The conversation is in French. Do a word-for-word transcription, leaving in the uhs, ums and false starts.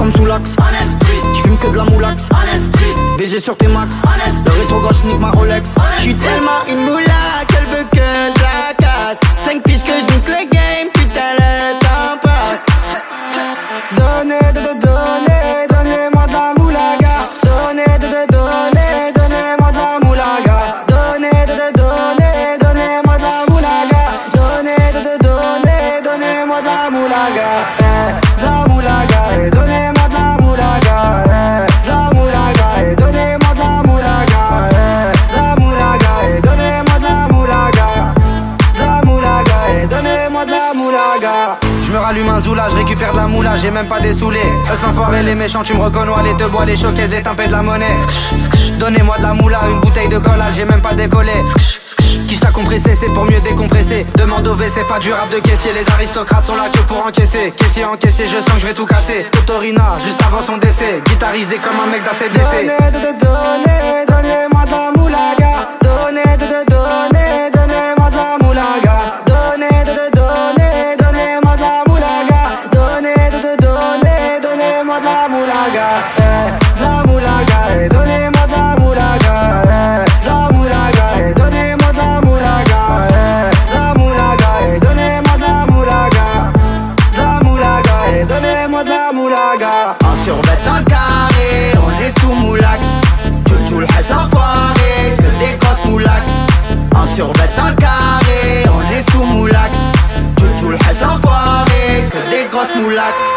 comme sous l'axe. J'fume que de la moulax. B G sur tes max. Le rétro gauche nique ma Rolex. J'suis tellement une moula qu'elle veut que je la casse. Cinq piges que je nique le game, putain le temps passe. Donnez, de, de, donnez, donnez-moi de la moulaga. Donnez, de, de, donnez, donnez-moi de la moulaga. Donnez, de, de, donnez, donnez-moi de la moulaga. Donnez, de, de, donnez, donnez-moi de la moulaga. Eh, de la moulaga, eh, donnez-moi de la moulaga. Eh, de la moulaga, eh, donnez-moi de la moulaga. Eh, de la moulaga, eh, donnez-moi de la moulaga. De la moulaga, eh, donnez-moi de la moulaga. Je me rallume un zoula, je récupère de la moula, j'ai même pas des saoulés. Eux sans foirer les méchants, tu me reconnais, les deux bois, les choquaises, les timpés de la monnaie. Donnez-moi de la moula, une bouteille de collage, j'ai même pas décollé. Qui t'a compressé, c'est pour mieux décompresser. Demande au V, c'est pas du rap de caissier. Les aristocrates sont là que pour encaisser. Caissier encaissé, je sens que je vais tout casser. Totorina, juste avant son décès. Guitarisé comme un mec d'A C D C. Donnez, de, de, donnez, donnez-moi de la moulaga. Donnez, de, de, donnez, donnez-moi de la moulaga. Donnez, de, de, donnez, donnez-moi de la moulaga. Donnez, de, de, donnez, donnez-moi de la moulaga. Eh, de la moulaga, eh, donnez-moi de la moulaga. Eh, de la moulaga, eh, donnez-moi de la moulaga. Eh, de la moulaga, eh, donnez-moi de la moulaga. De la moulaga, eh, donnez-moi de la moulaga. En survêt dans le carré, on est sous moulax. Tout le reste l'enfoiré, que des grosses moulax. En survêt dans le carré, on est sous moulax. Tout le reste l'enfoiré, que des grosses moulax.